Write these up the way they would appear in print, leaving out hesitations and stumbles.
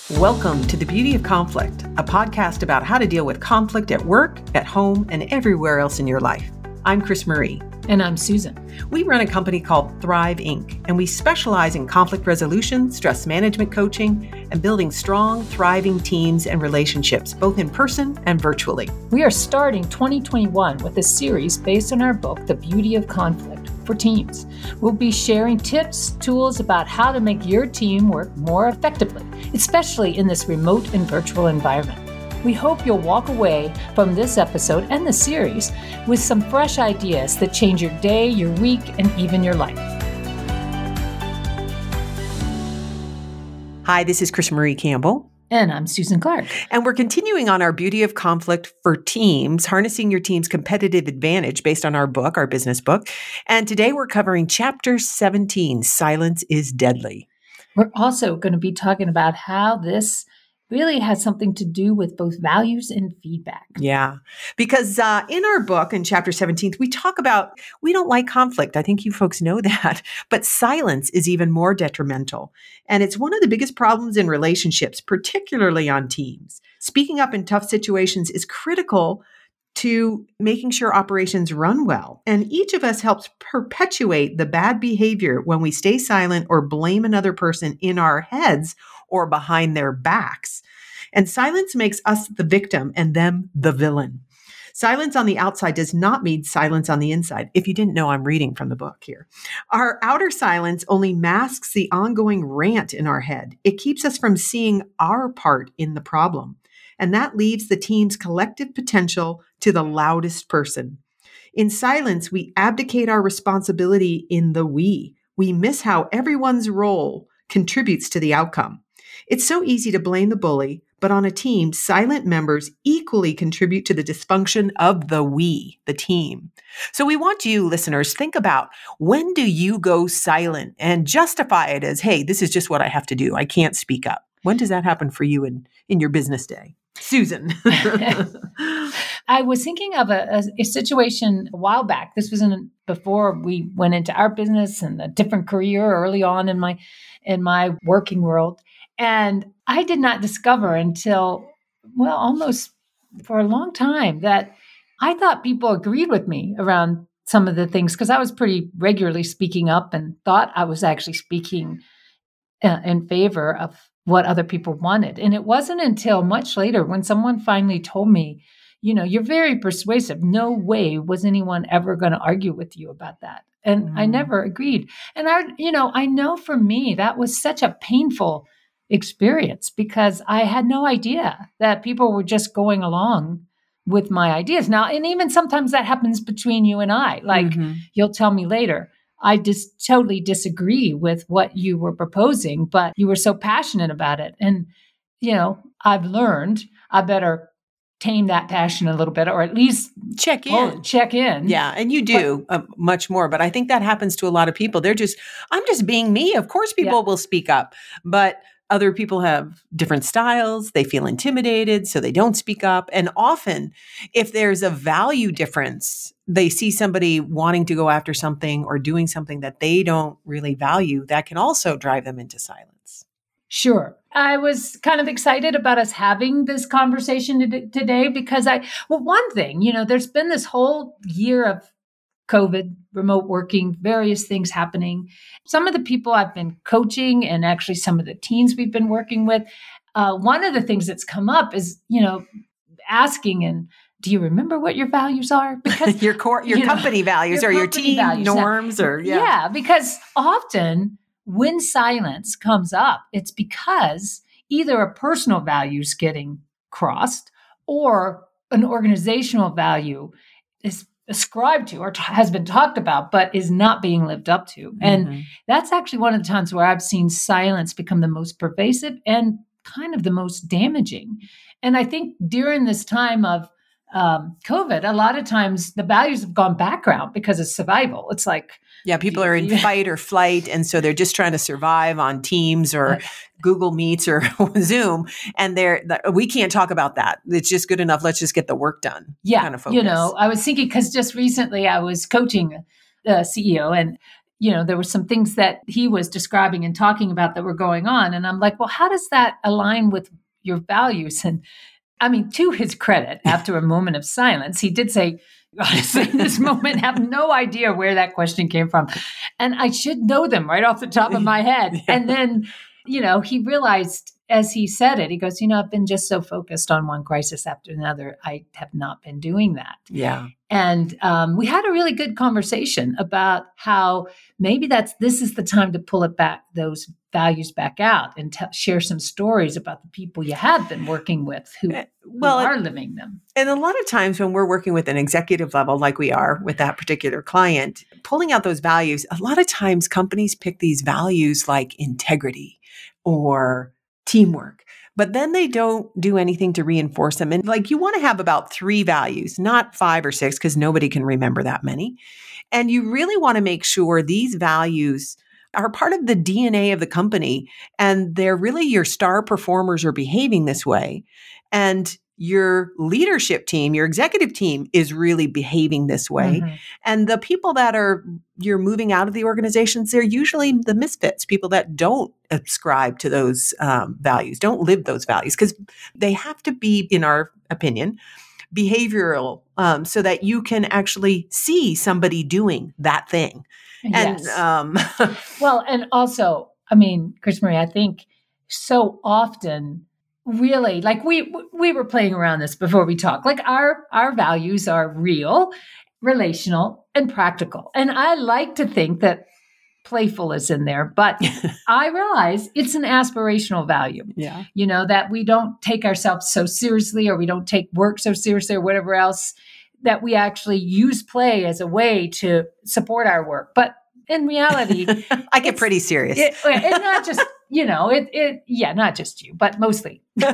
Welcome to The Beauty of Conflict, a podcast about how to deal with conflict at work, at home, and everywhere else in your life. I'm Chris Marie. And I'm Susan. We run a company called Thrive Inc., and we specialize in conflict resolution, stress management coaching, and building strong, thriving teams and relationships, both in person and virtually. We are starting 2021 with a series based on our book, The Beauty of Conflict, for teams. We'll be sharing tips, tools about how to make your team work more effectively, especially in this remote and virtual environment. We hope you'll walk away from this episode and the series with some fresh ideas that change your day, your week, and even your life. Hi, this is Chris Marie Campbell. And I'm Susan Clark. And we're continuing on our Beauty of Conflict for teams, harnessing your team's competitive advantage based on our book, our business book. And today we're covering Chapter 17, Silence is Deadly. We're also going to be talking about how this really has something to do with both values and feedback. Yeah, because in our book, in Chapter 17, we talk about, we don't like conflict. I think you folks know that, but silence is even more detrimental. And it's one of the biggest problems in relationships, particularly on teams. Speaking up in tough situations is critical to making sure operations run well. And each of us helps perpetuate the bad behavior when we stay silent or blame another person in our heads or behind their backs. And silence makes us the victim and them the villain. Silence on the outside does not mean silence on the inside. If you didn't know, I'm reading from the book here. Our outer silence only masks the ongoing rant in our head. It keeps us from seeing our part in the problem. And that leaves the team's collective potential to the loudest person. In silence, we abdicate our responsibility in the we. We miss how everyone's role contributes to the outcome. It's so easy to blame the bully, but on a team, silent members equally contribute to the dysfunction of the we, the team. So we want you, listeners, think about, when do you go silent and justify it as, hey, this is just what I have to do. I can't speak up. When does that happen for you in your business day? Susan. I was thinking of a situation a while back. This was before we went into our business and a different career early on in my working world. And I did not discover until, almost for a long time, that I thought people agreed with me around some of the things, because I was pretty regularly speaking up and thought I was actually speaking in favor of what other people wanted. And it wasn't until much later when someone finally told me, you're very persuasive. No way was anyone ever going to argue with you about that. And I never agreed. And I know for me, that was such a painful experience, because I had no idea that people were just going along with my ideas. Now, and even sometimes that happens between you and I, like you'll tell me later, I just totally disagree with what you were proposing, but you were so passionate about it. And, I've learned I better tame that passion a little bit, or at least check in. Yeah. And you do much more, but I think that happens to a lot of people. I'm just being me. Of course, people will speak up, but other people have different styles. They feel intimidated, so they don't speak up. And often, if there's a value difference, they see somebody wanting to go after something or doing something that they don't really value, that can also drive them into silence. Sure. I was kind of excited about us having this conversation today because one thing, there's been this whole year of COVID, remote working, various things happening. Some of the people I've been coaching and actually some of the teens we've been working with, one of the things that's come up is, asking, and do you remember what your values are? Because your company values or your team values, norms because often when silence comes up, it's because either a personal value is getting crossed or an organizational value is ascribed to or has been talked about, but is not being lived up to. And that's actually one of the times where I've seen silence become the most pervasive and kind of the most damaging. And I think during this time of COVID, a lot of times the values have gone background because of survival. It's like, people are in fight or flight. And so they're just trying to survive on Teams or Google Meets or Zoom. And we can't talk about that. It's just good enough. Let's just get the work done. Yeah. Kind of focus. I was thinking, because just recently I was coaching the CEO, and there were some things that he was describing and talking about that were going on. And I'm like, well, how does that align with your values? And I mean, to his credit, after a moment of silence, he did say, honestly, in this moment, have no idea where that question came from. And I should know them right off the top of my head. Yeah. And then, he realized as he said it, he goes, I've been just so focused on one crisis after another. I have not been doing that. Yeah. And we had a really good conversation about how maybe this is the time to pull it back, those values back out, and share some stories about the people you have been working with who are living them. And a lot of times when we're working with an executive level, like we are with that particular client, pulling out those values, a lot of times companies pick these values like integrity or teamwork, but then they don't do anything to reinforce them. And you want to have about 3 values, not 5 or 6, because nobody can remember that many. And you really want to make sure these values are part of the DNA of the company, and they're really your star performers are behaving this way. And your leadership team, your executive team is really behaving this way. Mm-hmm. And the people that you're moving out of the organizations, they're usually the misfits, people that don't ascribe to those values, don't live those values, because they have to be, in our opinion, behavioral, so that you can actually see somebody doing that thing. Yes. And well, and also, I mean, Chris-Marie, I think so often, really, we were playing around this before we talked. Our values are real, relational, and practical. And I like to think that playful is in there, but I realize it's an aspirational value. Yeah. That we don't take ourselves so seriously, or we don't take work so seriously, or whatever else, that we actually use play as a way to support our work. But in reality, I get pretty serious. And not just, not just you, but mostly. But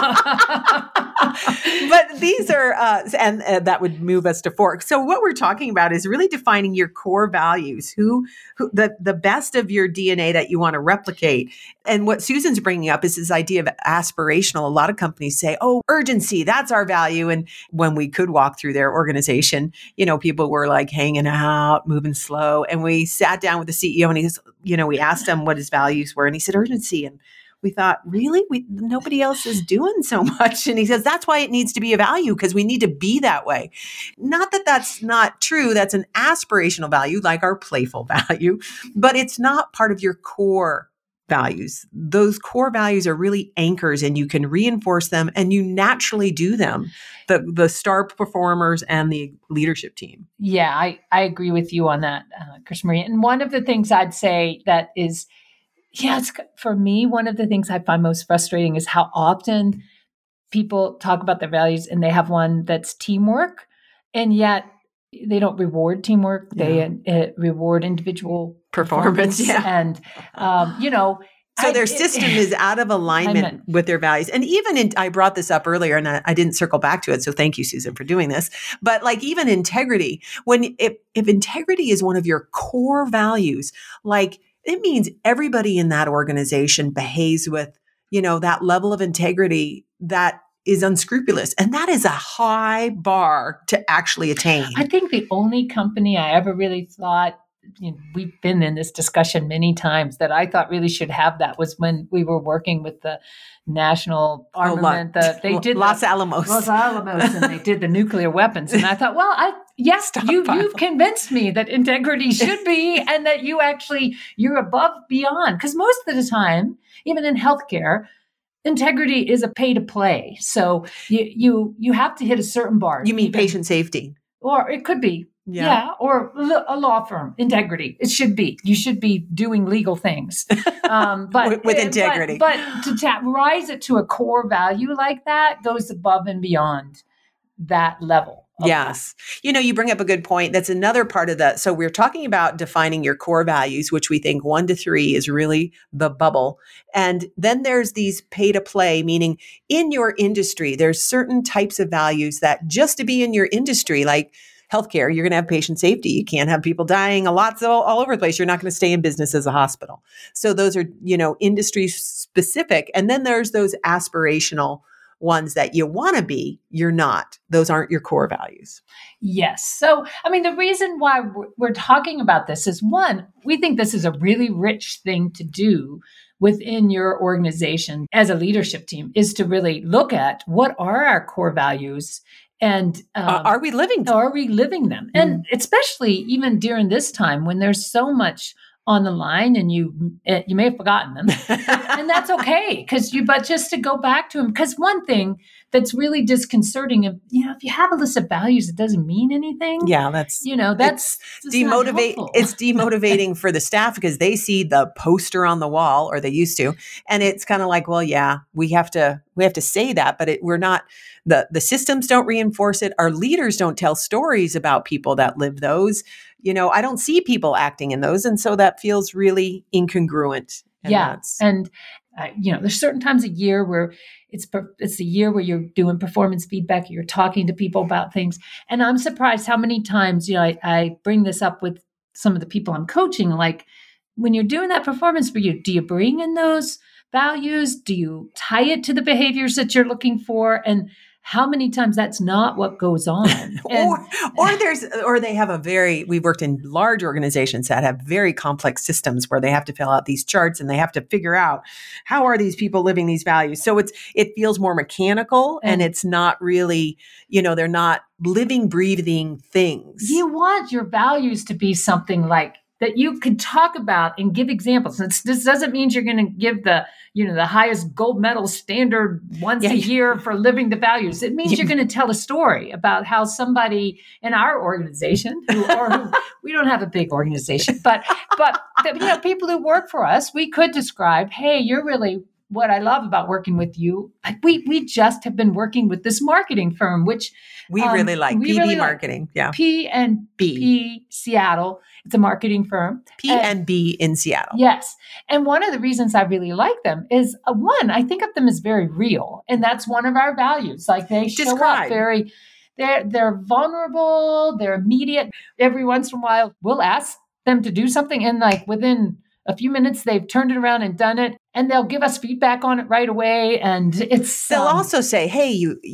these are, and that would move us to 4. So what we're talking about is really defining your core values, who the best of your DNA that you want to replicate. And what Susan's bringing up is this idea of aspirational. A lot of companies say, urgency, that's our value. And when we could walk through their organization, people were hanging out, moving slow. And we sat down with the CEO and we asked him what his values were. And he said urgency. And we thought, really? Nobody else is doing so much. And he says, that's why it needs to be a value, because we need to be that way. Not that that's not true. That's an aspirational value, like our playful value, but it's not part of your core values. Those core values are really anchors, and you can reinforce them, and you naturally do them, the star performers and the leadership team. Yeah, I agree with you on that, Chris-Marie. And one of the things I'd say that is, it's, for me, one of the things I find most frustrating is how often people talk about their values and they have one that's teamwork, and yet they don't reward teamwork. Yeah. They reward individual performance. Yeah. And, so their system is out of alignment with their values. And even I brought this up earlier, and I didn't circle back to it. So thank you, Susan, for doing this. But even integrity, if integrity is one of your core values, it means everybody in that organization behaves with, that level of integrity that is unscrupulous. And that is a high bar to actually attain. I think the only company I ever really thought, we've been in this discussion many times, that I thought really should have that was when we were working with the National Armament. They did Los Alamos, and they did the nuclear weapons. And I thought, well, you've convinced me that integrity should be, and that you're above beyond. Because most of the time, even in healthcare, integrity is a pay to play. So you have to hit a certain bar. You mean patient safety? Or it could be. Yeah. Or a law firm, integrity. It should be. You should be doing legal things. But with integrity. But to rise it to a core value like that goes above and beyond that level. Yes. You bring up a good point. That's another part of that. So we're talking about defining your core values, which we think 1 to 3 is really the bubble. And then there's these pay to play, meaning in your industry, there's certain types of values that just to be in your industry, like healthcare, you're going to have patient safety. You can't have people dying a lot all over the place. You're not going to stay in business as a hospital. So those are, industry specific. And then there's those aspirational ones that you want to be, you're not. Those aren't your core values. Yes. So, I mean, the reason why we're talking about this is, one, we think this is a really rich thing to do within your organization as a leadership team, is to really look at what are our core values, and are we living them? Are we living them? And especially even during this time when there's so much on the line, and you may have forgotten them, and that's okay, but just to go back to them, because one thing that's really disconcerting, if you have a list of values that doesn't mean anything, that's demotivating. It's demotivating for the staff because they see the poster on the wall, or they used to, and it's kind of like, well, yeah, we have to say that, but we're not. The systems don't reinforce it. Our leaders don't tell stories about people that live those. I don't see people acting in those. And so that feels really incongruent. And there's certain times a year where it's the year where you're doing performance feedback, you're talking to people about things. And I'm surprised how many times, I bring this up with some of the people I'm coaching, like, when you're doing that performance review, do you bring in those values? Do you tie it to the behaviors that you're looking for? And how many times that's not what goes on. Or they have we've worked in large organizations that have very complex systems where they have to fill out these charts and they have to figure out how are these people living these values. So it feels more mechanical, and it's not really, they're not living, breathing things. You want your values to be something like that you could talk about and give examples. This doesn't mean you're going to give the highest gold medal standard once a year for living the values. It means you're going to tell a story about how somebody in our organization, who we don't have a big organization, but people who work for us, we could describe, hey, you're really what I love about working with you. We just have been working with this marketing firm, which we really like. PB Marketing. Yeah. P&B Seattle. It's a marketing firm. P&B in Seattle. Yes. And one of the reasons I really like them is, one, I think of them as very real. And that's one of our values. Like, they show up very, they're vulnerable, they're immediate. Every once in a while, we'll ask them to do something, and within a few minutes, they've turned it around and done it, and they'll give us feedback on it right away. And they'll also say, hey,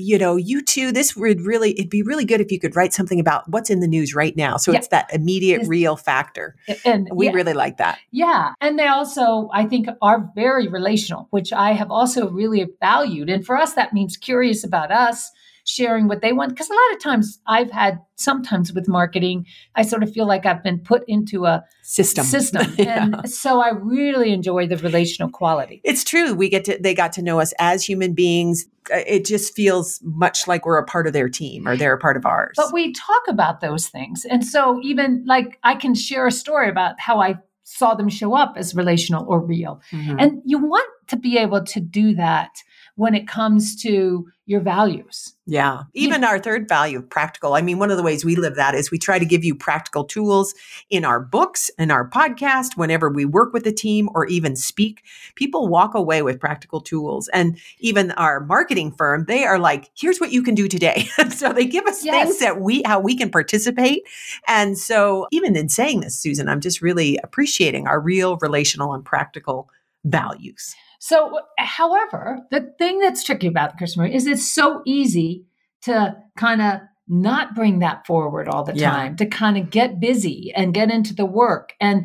you two, it'd be really good if you could write something about what's in the news right now. So it's that immediate real factor. And we really like that. Yeah. And they also, I think, are very relational, which I have also really valued. And for us, that means curious about us, sharing what they want. Because a lot of times sometimes with marketing, I sort of feel like I've been put into a system. And so I really enjoy the relational quality. It's true. They got to know us as human beings. It just feels much like we're a part of their team, or they're a part of ours. But we talk about those things. And so even I can share a story about how I saw them show up as relational or real. Mm-hmm. And you want to be able to do that when it comes to your values. Yeah. Even our third value, practical. I mean, one of the ways we live that is we try to give you practical tools in our books and our podcast. Whenever we work with a team or even speak, people walk away with practical tools. And even our marketing firm, they are like, here's what you can do today. So they give us things that how we can participate. And so even in saying this, Susan, I'm just really appreciating our real relational and practical values. So, however, the thing that's tricky about the customer is it's so easy to kind of not bring that forward all the time, to kind of get busy and get into the work. And,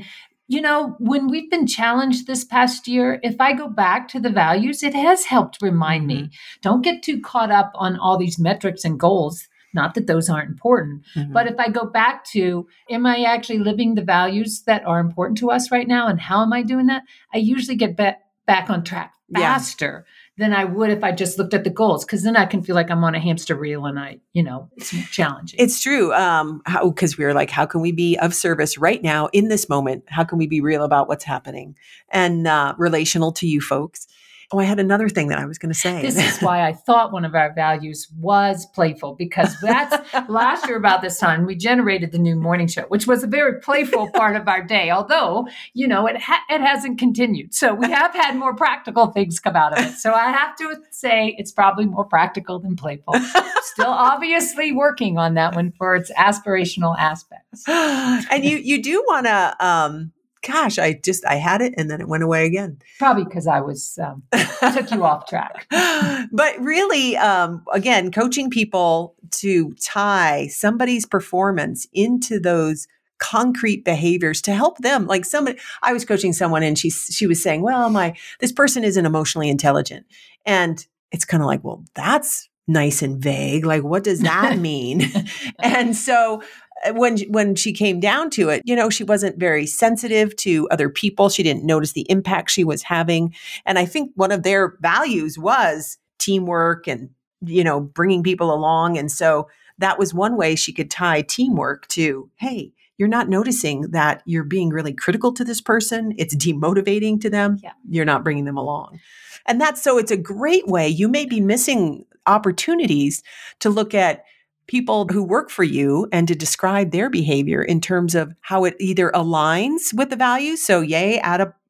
when we've been challenged this past year, if I go back to the values, it has helped remind me, don't get too caught up on all these metrics and goals. Not that those aren't important, but if I go back to, am I actually living the values that are important to us right now? And how am I doing that? I usually get back on track faster than I would if I just looked at the goals, because then I can feel like I'm on a hamster wheel and it's challenging. It's true. Because we were like, how can we be of service right now in this moment? How can we be real about what's happening and relational to you folks? Oh, I had another thing that I was going to say. This is why I thought one of our values was playful, because that's last year about this time, we generated the new morning show, which was a very playful part of our day. Although, it hasn't continued. So we have had more practical things come out of it. So I have to say it's probably more practical than playful. Still obviously working on that one for its aspirational aspects. And you do want to, gosh, I had it and then it went away again. Probably because I was, took you off track. But really, again, coaching people to tie somebody's performance into those concrete behaviors to help them. Like I was coaching someone and she was saying, well, this person isn't emotionally intelligent. And it's kind of like, well, that's nice and vague. Like, what does that mean? And so when she came down to it, she wasn't very sensitive to other people. She didn't notice the impact she was having. And I think one of their values was teamwork and, bringing people along. And so that was one way she could tie teamwork to, hey, you're not noticing that you're being really critical to this person. It's demotivating to them. Yeah. You're not bringing them along. And so it's a great way. You may be missing opportunities to look at people who work for you and to describe their behavior in terms of how it either aligns with the values. So yay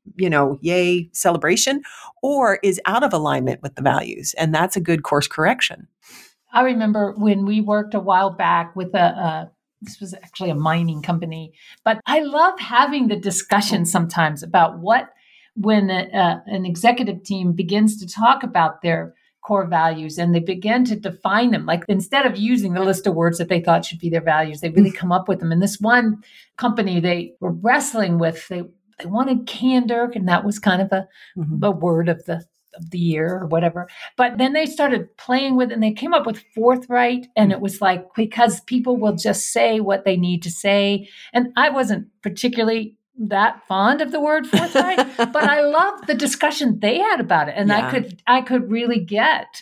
celebration, or is out of alignment with the values. And that's a good course correction. I remember when we worked a while back with this was actually a mining company, but I love having the discussion sometimes about when an executive team begins to talk about their core values and they begin to define them. Like instead of using the list of words that they thought should be their values, they really come up with them. And this one company they were wrestling with, they wanted candor, and that was kind of a word of the year or whatever. But then they started playing with it and they came up with forthright. And it was like, because people will just say what they need to say. And I wasn't particularly that fond of the word forthright, but I loved the discussion they had about it. And I could really get,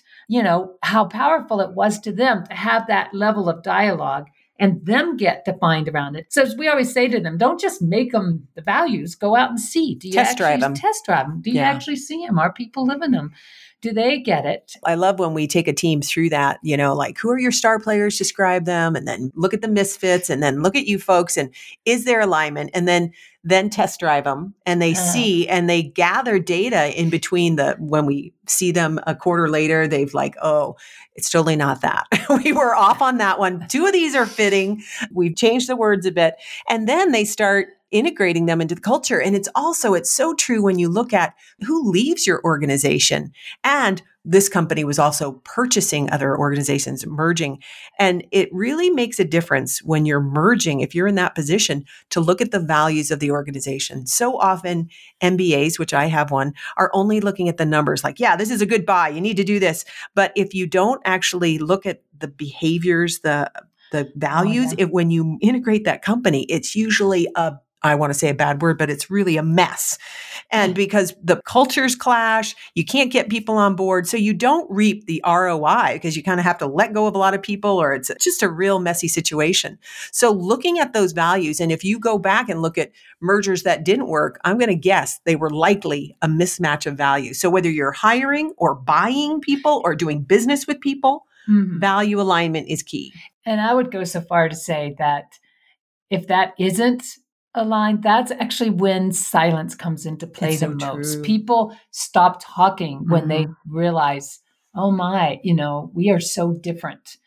how powerful it was to them to have that level of dialogue and them get defined around it. So as we always say to them, don't just make them the values, go out and see. Do you test drive them? Do you actually see them? Are people living them? Do they get it? I love when we take a team through that, like who are your star players, describe them, and then look at the misfits, and then look at you folks, and is there alignment? And then test drive them, and they see, and they gather data in between when we see them a quarter later, they've like, oh, it's totally not that. We were off on that one. 2 of these are fitting. We've changed the words a bit. And then they start integrating them into the culture. And it's so true when you look at who leaves your organization. And this company was also purchasing other organizations, merging. And it really makes a difference when you're merging, if you're in that position, to look at the values of the organization. So often MBAs, which I have one, are only looking at the numbers like, yeah, this is a good buy. You need to do this. But if you don't actually look at the behaviors, the values, when you integrate that company, it's usually I want to say a bad word, but it's really a mess. And because the cultures clash, you can't get people on board. So you don't reap the ROI because you kind of have to let go of a lot of people, or it's just a real messy situation. So looking at those values, and if you go back and look at mergers that didn't work, I'm going to guess they were likely a mismatch of values. So whether you're hiring or buying people or doing business with people, value alignment is key. And I would go so far to say that if that isn't aligned, that's actually when silence comes into play the most. True. People stop talking when they realize, oh my, we are so different.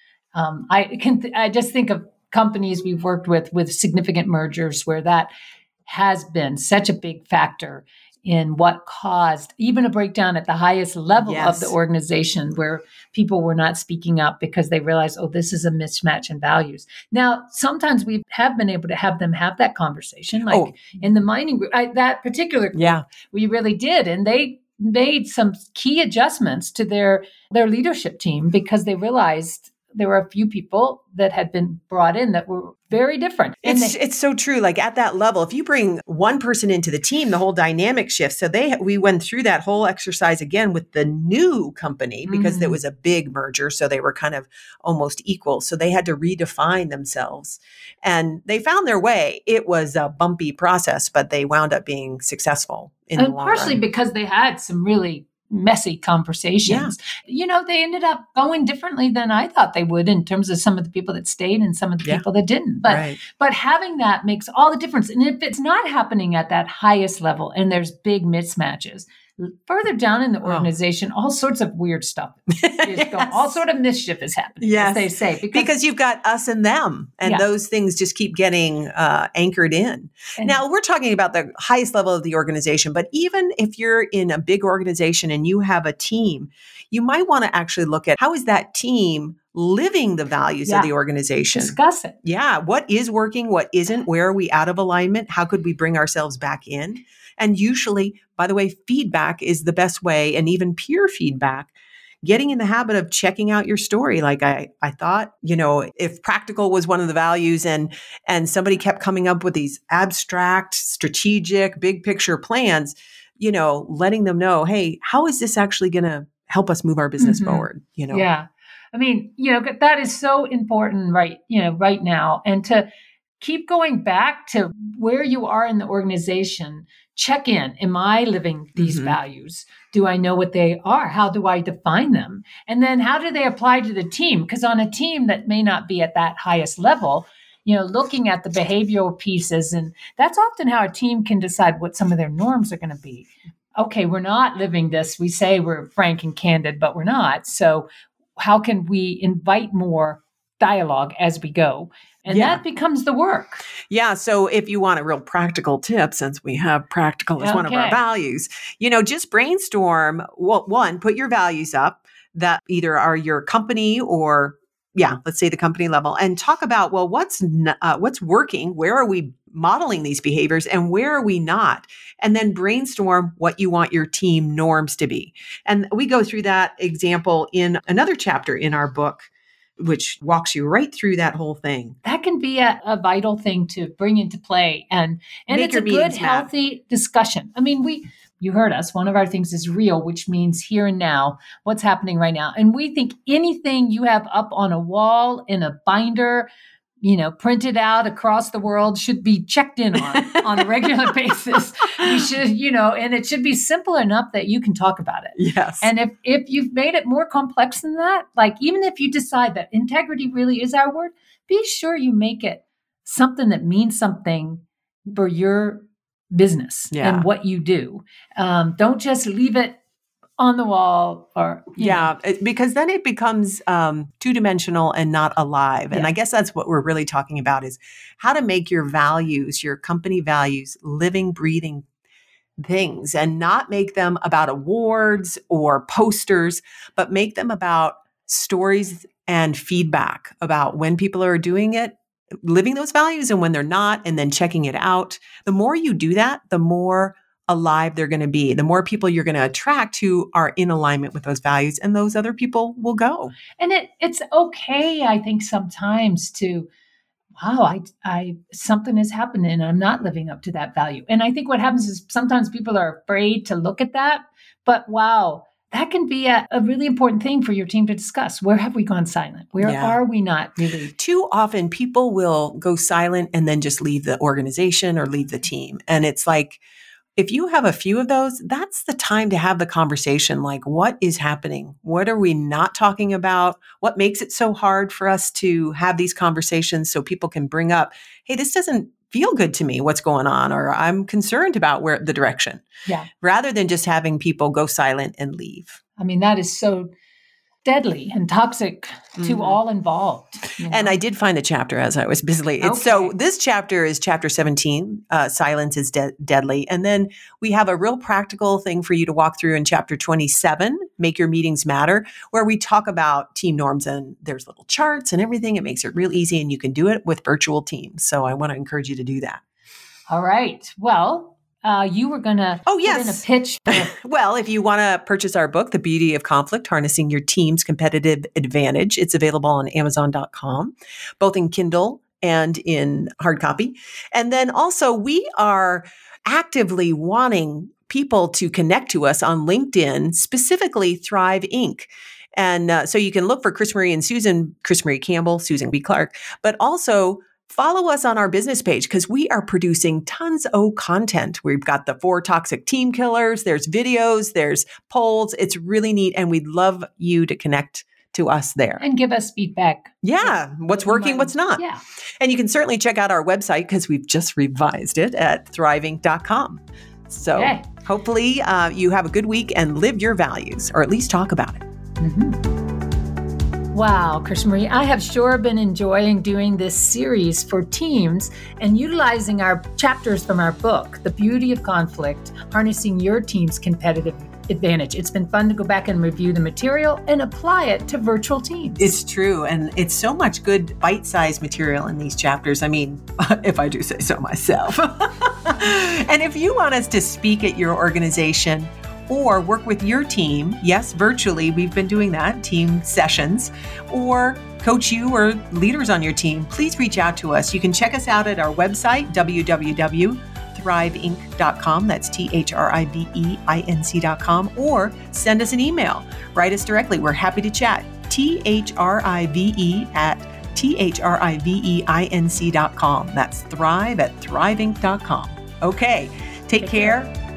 I just think of companies we've worked with significant mergers where that has been such a big factor in what caused even a breakdown at the highest level of the organization, where people were not speaking up because they realized, oh, this is a mismatch in values. Now, sometimes we have been able to have them have that conversation, like in the mining group, that particular group, we really did. And they made some key adjustments to their leadership team because they realized there were a few people that had been brought in that were very different. It's so true. Like at that level, if you bring one person into the team, the whole dynamic shifts. So we went through that whole exercise again with the new company because there was a big merger. So they were kind of almost equal. So they had to redefine themselves and they found their way. It was a bumpy process, but they wound up being successful in the long partially run. Because they had some really messy conversations. They ended up going differently than I thought they would in terms of some of the people that stayed and some of the people that didn't. But having that makes all the difference. And if it's not happening at that highest level and there's big mismatches, further down in the organization, all sorts of weird stuff is going, all sort of mischief is happening, as they say. Because you've got us and them, and those things just keep getting anchored in. And now, we're talking about the highest level of the organization, but even if you're in a big organization and you have a team, you might want to actually look at how is that team living the values of the organization. Discuss it. Yeah. What is working? What isn't? Where are we out of alignment? How could we bring ourselves back in? And usually, by the way, feedback is the best way, and even peer feedback. Getting in the habit of checking out your story. Like I thought, if practical was one of the values and somebody kept coming up with these abstract, strategic, big picture plans, letting them know, hey, how is this actually going to help us move our business forward? Yeah. I mean, that is so important right now. And to keep going back to where you are in the organization, check in. Am I living these values? Do I know what they are? How do I define them? And then how do they apply to the team? Because on a team that may not be at that highest level, looking at the behavioral pieces, and that's often how a team can decide what some of their norms are going to be. Okay, we're not living this. We say we're frank and candid, but we're not. So how can we invite more dialogue as we go? And that becomes the work. Yeah. So if you want a real practical tip, since we have practical as one of our values, just brainstorm. Well, one, put your values up that either are your company or, let's say the company level, and talk about, well, what's working? Where are we modeling these behaviors and where are we not? And then brainstorm what you want your team norms to be. And we go through that example in another chapter in our book, which walks you right through that whole thing. That can be a vital thing to bring into play. And it's a good, healthy discussion. I mean, you heard us. One of our things is real, which means here and now, what's happening right now. And we think anything you have up on a wall, in a binder, printed out across the world should be checked in on a regular basis. We should, and it should be simple enough that you can talk about it. Yes. And if you've made it more complex than that, like even if you decide that integrity really is our word, be sure you make it something that means something for your business and what you do. Don't just leave it on the wall or, because then it becomes two-dimensional and not alive. And I guess that's what we're really talking about is how to make your values, your company values, living, breathing things and not make them about awards or posters, but make them about stories and feedback about when people are doing it, living those values, and when they're not, and then checking it out. The more you do that, the more alive they're going to be, the more people you're going to attract who are in alignment with those values, and those other people will go. And it's okay, I think, sometimes to, I something is happening and I'm not living up to that value. And I think what happens is sometimes people are afraid to look at that, but that can be a really important thing for your team to discuss. Where have we gone silent? Where are we not really? Too often people will go silent and then just leave the organization or leave the team. And it's like, if you have a few of those, that's the time to have the conversation. Like, what is happening? What are we not talking about? What makes it so hard for us to have these conversations so people can bring up, hey, this doesn't feel good to me, what's going on, or I'm concerned about where the direction. Rather than just having people go silent and leave. I mean, that is so deadly and toxic to all involved. And I did find a chapter as I was busily. So this chapter is chapter 17, Silence is Deadly. And then we have a real practical thing for you to walk through in chapter 27, Make Your Meetings Matter, where we talk about team norms, and there's little charts and everything. It makes it real easy, and you can do it with virtual teams. So I want to encourage you to do that. All right. Well, you were going to put in a pitch. Well, if you want to purchase our book, The Beauty of Conflict, Harnessing Your Team's Competitive Advantage, it's available on Amazon.com, both in Kindle and in hard copy. And then also we are actively wanting people to connect to us on LinkedIn, specifically Thrive Inc. And so you can look for Chris Marie and Susan, Chris Marie Campbell, Susan B. Clark, but also follow us on our business page because we are producing tons of content. We've got the 4 toxic team killers. There's videos, there's polls. It's really neat. And we'd love you to connect to us there. And give us feedback. Yeah. What's working, what's not. Yeah. And you can certainly check out our website because we've just revised it at thriving.com. So Okay. hopefully you have a good week and live your values, or at least talk about it. Wow, Krishna-Marie, I have sure been enjoying doing this series for teams and utilizing our chapters from our book, The Beauty of Conflict, Harnessing Your Team's Competitive Advantage. It's been fun to go back and review the material and apply it to virtual teams. It's true. And it's so much good bite-sized material in these chapters. I mean, if I do say so myself. And if you want us to speak at your organization or work with your team, yes, virtually, we've been doing that, team sessions, or coach you or leaders on your team, please reach out to us. You can check us out at our website, www.thriveinc.com. That's THRIVEINC.com, or send us an email. Write us directly. We're happy to chat. THRIVE@THRIVEINC.com. That's thrive@thriveinc.com. Okay, take care.